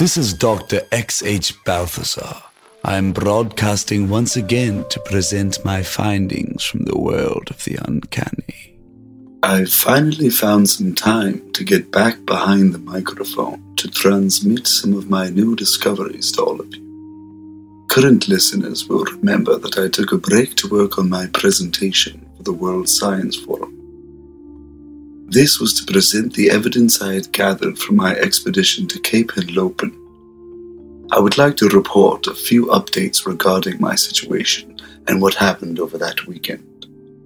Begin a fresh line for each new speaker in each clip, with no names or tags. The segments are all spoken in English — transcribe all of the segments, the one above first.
This is Dr. X.H. Balthazar. I am broadcasting once again to present my findings from the world of the uncanny. I finally found some time to get back behind the microphone to transmit some of my new discoveries to all of you. Current listeners will remember that I took a break to work on my presentation for the World Science Forum. This was to present the evidence I had gathered from my expedition to Cape Henlopen. I would like to report a few updates regarding my situation and what happened over that weekend.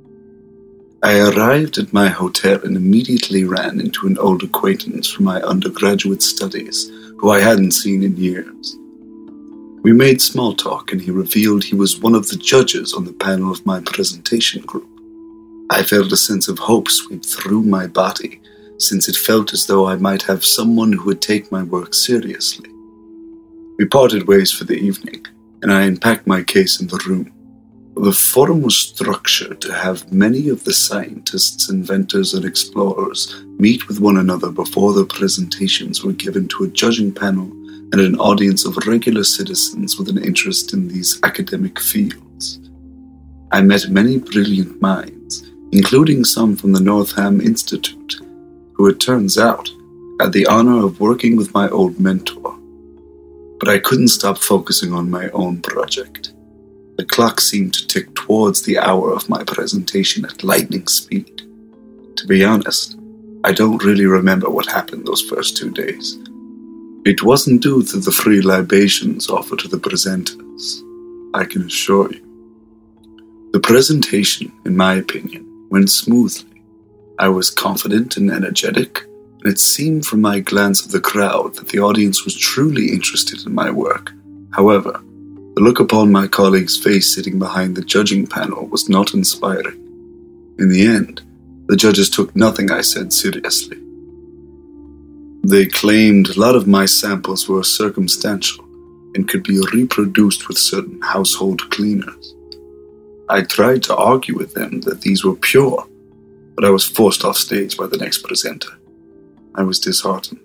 I arrived at my hotel and immediately ran into an old acquaintance from my undergraduate studies who I hadn't seen in years. We made small talk and he revealed he was one of the judges on the panel of my presentation group. I felt a sense of hope sweep through my body, since it felt as though I might have someone who would take my work seriously. We parted ways for the evening, and I unpacked my case in the room. The forum was structured to have many of the scientists, inventors, and explorers meet with one another before their presentations were given to a judging panel and an audience of regular citizens with an interest in these academic fields. I met many brilliant minds, including some from the Northam Institute, who it turns out had the honor of working with my old mentor. But I couldn't stop focusing on my own project. The clock seemed to tick towards the hour of my presentation at lightning speed. To be honest, I don't really remember what happened those first 2 days. It wasn't due to the free libations offered to the presenters, I can assure you. The presentation, in my opinion, went smoothly. I was confident and energetic, and it seemed from my glance of the crowd that the audience was truly interested in my work. However, the look upon my colleague's face sitting behind the judging panel was not inspiring. In the end, the judges took nothing I said seriously. They claimed a lot of my samples were circumstantial and could be reproduced with certain household cleaners. I tried to argue with them that these were pure, but I was forced off stage by the next presenter. I was disheartened.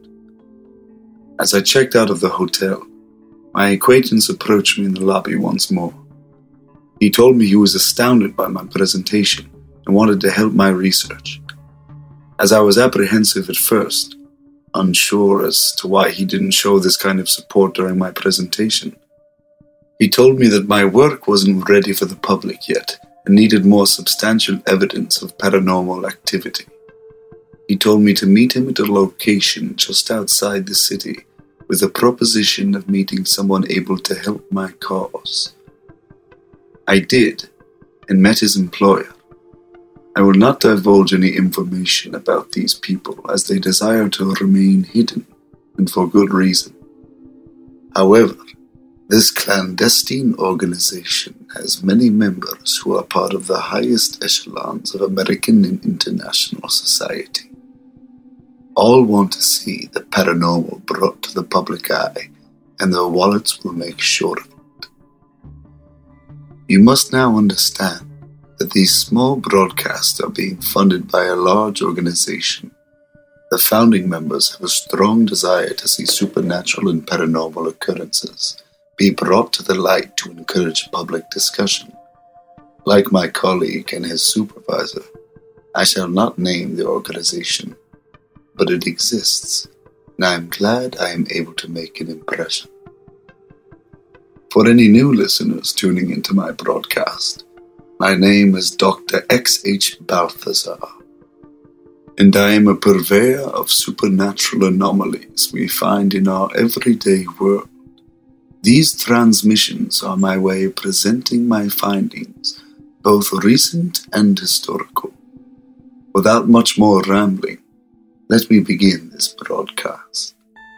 As I checked out of the hotel, my acquaintance approached me in the lobby once more. He told me he was astounded by my presentation and wanted to help my research. As I was apprehensive at first, unsure as to why he didn't show this kind of support during my presentation, he told me that my work wasn't ready for the public yet and needed more substantial evidence of paranormal activity. He told me to meet him at a location just outside the city with a proposition of meeting someone able to help my cause. I did, and met his employer. I will not divulge any information about these people as they desire to remain hidden, and for good reason. However, this clandestine organization has many members who are part of the highest echelons of American and international society. All want to see the paranormal brought to the public eye, and their wallets will make sure of it. You must now understand that these small broadcasts are being funded by a large organization. The founding members have a strong desire to see supernatural and paranormal occurrences be brought to the light to encourage public discussion. Like my colleague and his supervisor, I shall not name the organization, but it exists, and I am glad I am able to make an impression. For any new listeners tuning into my broadcast, my name is Dr. X.H. Balthazar, and I am a purveyor of supernatural anomalies we find in our everyday world. These transmissions are my way of presenting my findings, both recent and historical. Without much more rambling, let me begin this broadcast.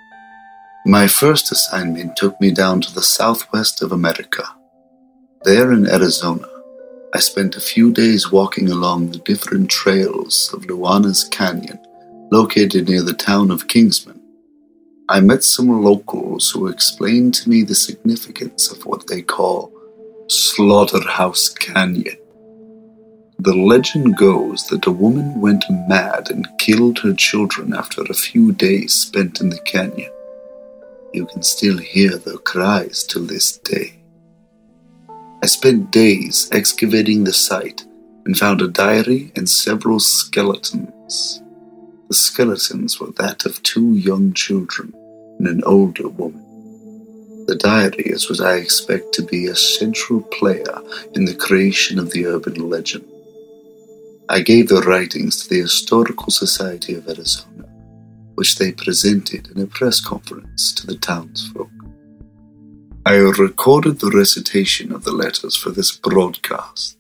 My first assignment took me down to the southwest of America. There in Arizona, I spent a few days walking along the different trails of Luana's Canyon, located near the town of Kingsman. I met some locals who explained to me the significance of what they call Slaughterhouse Canyon. The legend goes that a woman went mad and killed her children after a few days spent in the canyon. You can still hear their cries till this day. I spent days excavating the site and found a diary and several skeletons. The skeletons were that of 2 young children and an older woman. The diary is what I expect to be a central player in the creation of the urban legend. I gave the writings to the Historical Society of Arizona, which they presented in a press conference to the townsfolk. I recorded the recitation of the letters for this broadcast.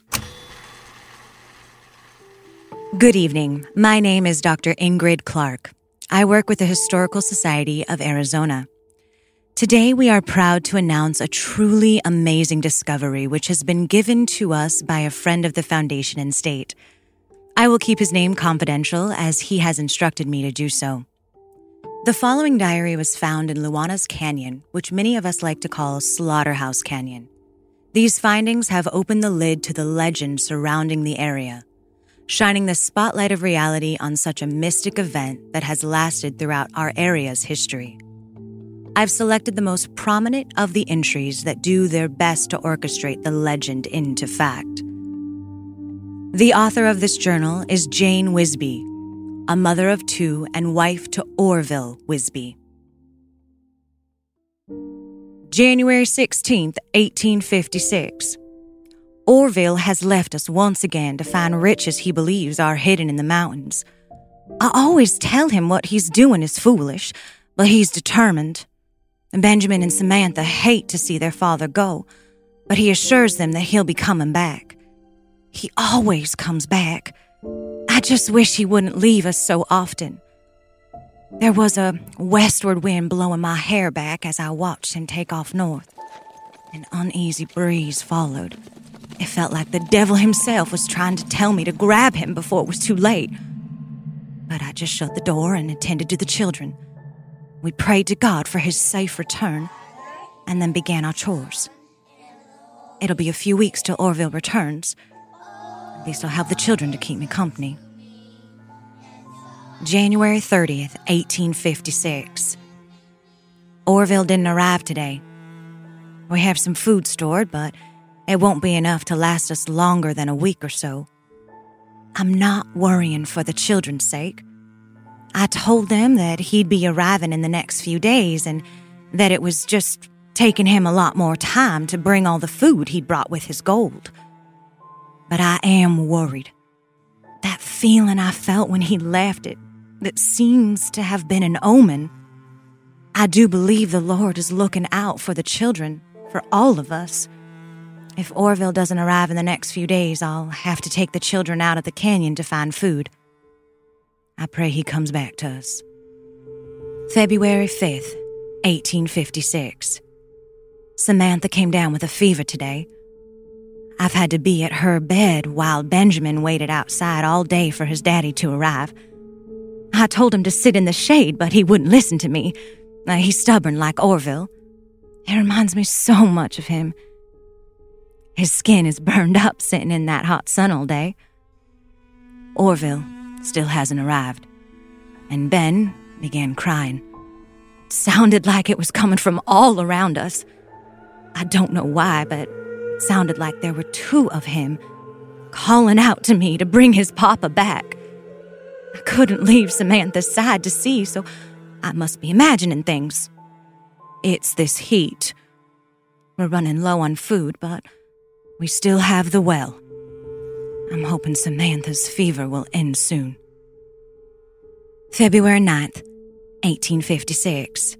Good evening. My name is Dr. Ingrid Clark. I work with the Historical Society of Arizona. Today, we are proud to announce a truly amazing discovery which has been given to us by a friend of the Foundation and State. I will keep his name confidential as he has instructed me to do so. The following diary was found in Luanas Canyon, which many of us like to call Slaughterhouse Canyon. These findings have opened the lid to the legend surrounding the area, shining the spotlight of reality on such a mystic event that has lasted throughout our area's history. I've selected the most prominent of the entries that do their best to orchestrate the legend into fact. The author of this journal is Jane Wisby, a mother of 2 and wife to Orville Wisby. January 16th, 1856. Orville has left us once again to find riches he believes are hidden in the mountains. I always tell him what he's doing is foolish, but he's determined. Benjamin and Samantha hate to see their father go, but he assures them that he'll be coming back. He always comes back. I just wish he wouldn't leave us so often. There was a westward wind blowing my hair back as I watched him take off north. An uneasy breeze followed. It felt like the devil himself was trying to tell me to grab him before it was too late. But I just shut the door and attended to the children. We prayed to God for his safe return, and then began our chores. It'll be a few weeks till Orville returns. At least I'll have the children to keep me company. January 30th, 1856. Orville didn't arrive today. We have some food stored, but it won't be enough to last us longer than a week or so. I'm not worrying for the children's sake. I told them that he'd be arriving in the next few days and that it was just taking him a lot more time to bring all the food he'd brought with his gold. But I am worried. That feeling I felt when he left it, that seems to have been an omen. I do believe the Lord is looking out for the children, for all of us. If Orville doesn't arrive in the next few days, I'll have to take the children out of the canyon to find food. I pray he comes back to us. February 5th, 1856. Samantha came down with a fever today. I've had to be at her bed while Benjamin waited outside all day for his daddy to arrive. I told him to sit in the shade, but he wouldn't listen to me. He's stubborn like Orville. It reminds me so much of him. His skin is burned up sitting in that hot sun all day. Orville still hasn't arrived, and Ben began crying. It sounded like it was coming from all around us. I don't know why, but it sounded like there were 2 of him calling out to me to bring his papa back. I couldn't leave Samantha's side to see, so I must be imagining things. It's this heat. We're running low on food, but we still have the well. I'm hoping Samantha's fever will end soon. February 9th, 1856.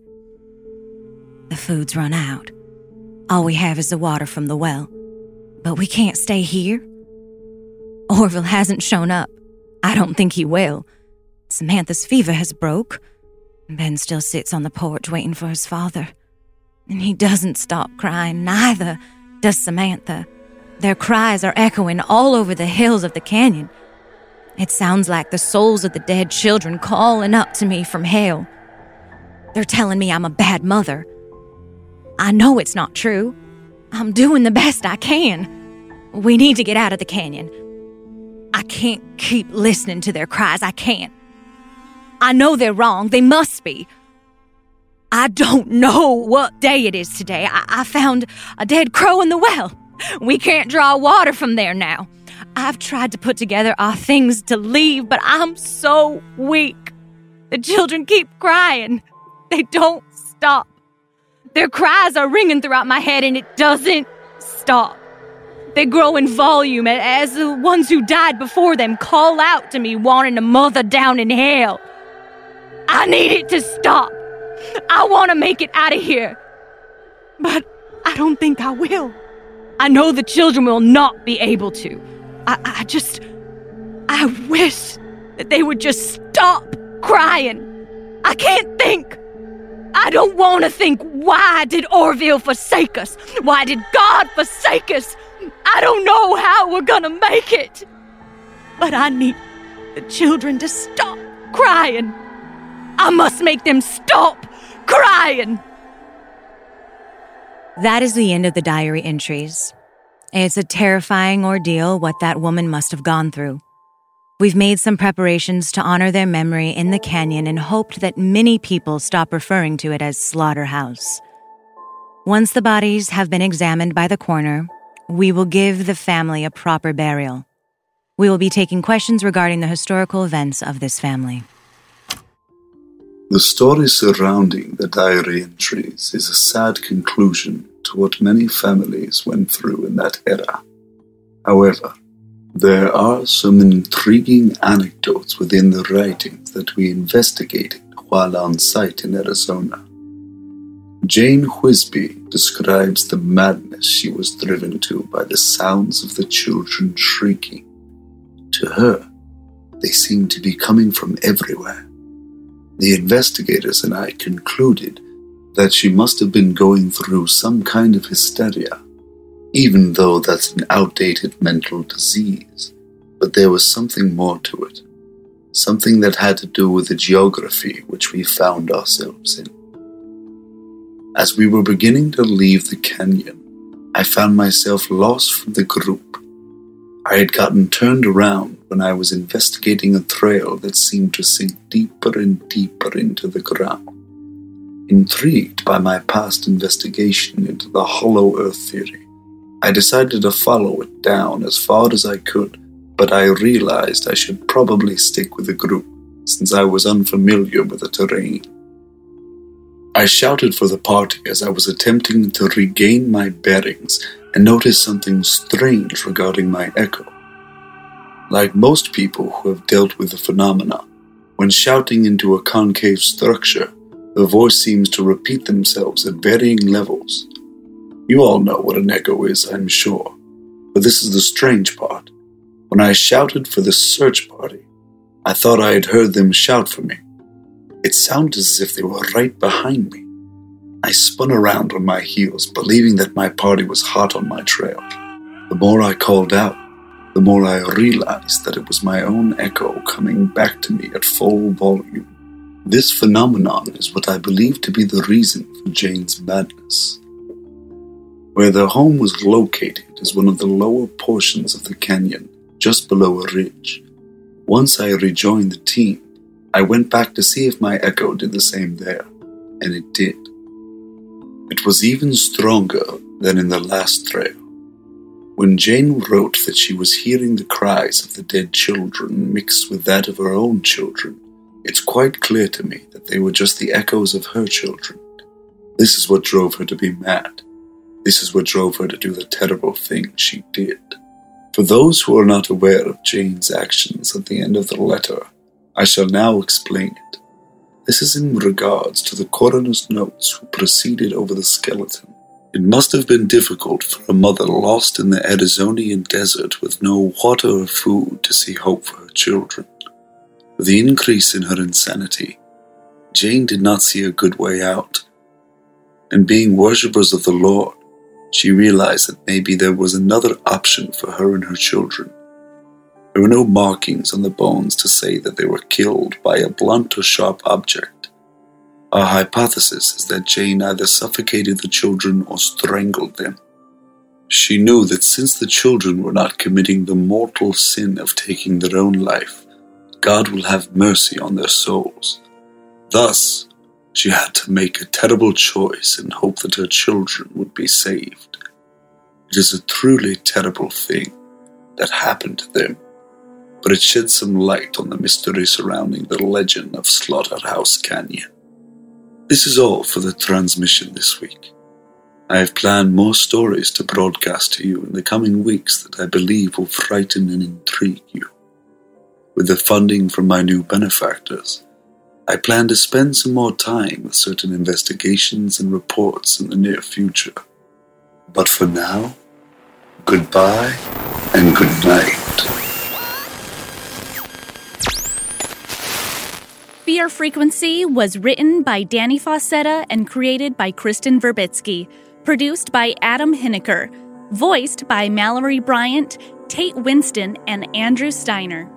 The food's run out. All we have is the water from the well. But we can't stay here. Orville hasn't shown up. I don't think he will. Samantha's fever has broke. Ben still sits on the porch waiting for his father. And he doesn't stop crying, neither does Samantha. Their cries are echoing all over the hills of the canyon. It sounds like the souls of the dead children calling up to me from hell. They're telling me I'm a bad mother. I know it's not true. I'm doing the best I can. We need to get out of the canyon. I can't keep listening to their cries. I can't. I know they're wrong. They must be. I don't know what day it is today. I found a dead crow in the well. We can't draw water from there now. I've tried to put together our things to leave, but I'm so weak. The children keep crying. They don't stop. Their cries are ringing throughout my head, and it doesn't stop. They grow in volume as the ones who died before them call out to me, wanting a mother down in hell. I need it to stop. I want to make it out of here. But I don't think I will. I know the children will not be able to. I wish that they would just stop crying. I can't think. I don't want to think, why did Orville forsake us? Why did God forsake us? I don't know how we're gonna make it. But I need the children to stop crying. I must make them stop crying. That is the end of the diary entries. It's a terrifying ordeal what that woman must have gone through. We've made some preparations to honor their memory in the canyon and hoped that many people stop referring to it as Slaughterhouse. Once the bodies have been examined by the coroner, we will give the family a proper burial. We will be taking questions regarding the historical events of this family.
The story surrounding the diary entries is a sad conclusion to what many families went through in that era. However, there are some intriguing anecdotes within the writings that we investigated while on site in Arizona. Jane Whisby describes the madness she was driven to by the sounds of the children shrieking. To her, they seemed to be coming from everywhere. The investigators and I concluded that she must have been going through some kind of hysteria, even though that's an outdated mental disease. But there was something more to it, something that had to do with the geography which we found ourselves in. As we were beginning to leave the canyon, I found myself lost from the group. I had gotten turned around when I was investigating a trail that seemed to sink deeper and deeper into the ground. Intrigued by my past investigation into the Hollow Earth theory, I decided to follow it down as far as I could, but I realized I should probably stick with the group since I was unfamiliar with the terrain. I shouted for the party as I was attempting to regain my bearings and noticed something strange regarding my echo. Like most people who have dealt with the phenomena, when shouting into a concave structure, the voice seems to repeat themselves at varying levels. You all know what an echo is, I'm sure, but this is the strange part. When I shouted for the search party, I thought I had heard them shout for me. It sounded as if they were right behind me. I spun around on my heels, believing that my party was hot on my trail. The more I called out, the more I realized that it was my own echo coming back to me at full volume. This phenomenon is what I believe to be the reason for Jane's madness. Where their home was located is one of the lower portions of the canyon, just below a ridge. Once I rejoined the team, I went back to see if my echo did the same there, and it did. It was even stronger than in the last trail. When Jane wrote that she was hearing the cries of the dead children mixed with that of her own children, it's quite clear to me that they were just the echoes of her children. This is what drove her to be mad. This is what drove her to do the terrible thing she did. For those who are not aware of Jane's actions at the end of the letter, I shall now explain it. This is in regards to the coroner's notes who proceeded over the skeleton. It must have been difficult for a mother lost in the Arizonian desert with no water or food to see hope for her children. With the increase in her insanity, Jane did not see a good way out. And being worshippers of the Lord, she realized that maybe there was another option for her and her children. There were no markings on the bones to say that they were killed by a blunt or sharp object. Our hypothesis is that Jane either suffocated the children or strangled them. She knew that since the children were not committing the mortal sin of taking their own life, God will have mercy on their souls. Thus, She had to make a terrible choice and hope that her children would be saved. It is a truly terrible thing that happened to them, but it sheds some light on the mystery surrounding the legend of Slaughterhouse Canyon. This is all for the transmission this week. I have planned more stories to broadcast to you in the coming weeks that I believe will frighten and intrigue you. With the funding from my new benefactors, I plan to spend some more time with certain investigations and reports in the near future. But for now, goodbye and good night.
Fear Frequency was written by Danny Fawcetta and created by Kristen Verbitsky. Produced by Adam Hineker. Voiced by Mallory Bryant, Tate Winston, and Andrew Steiner.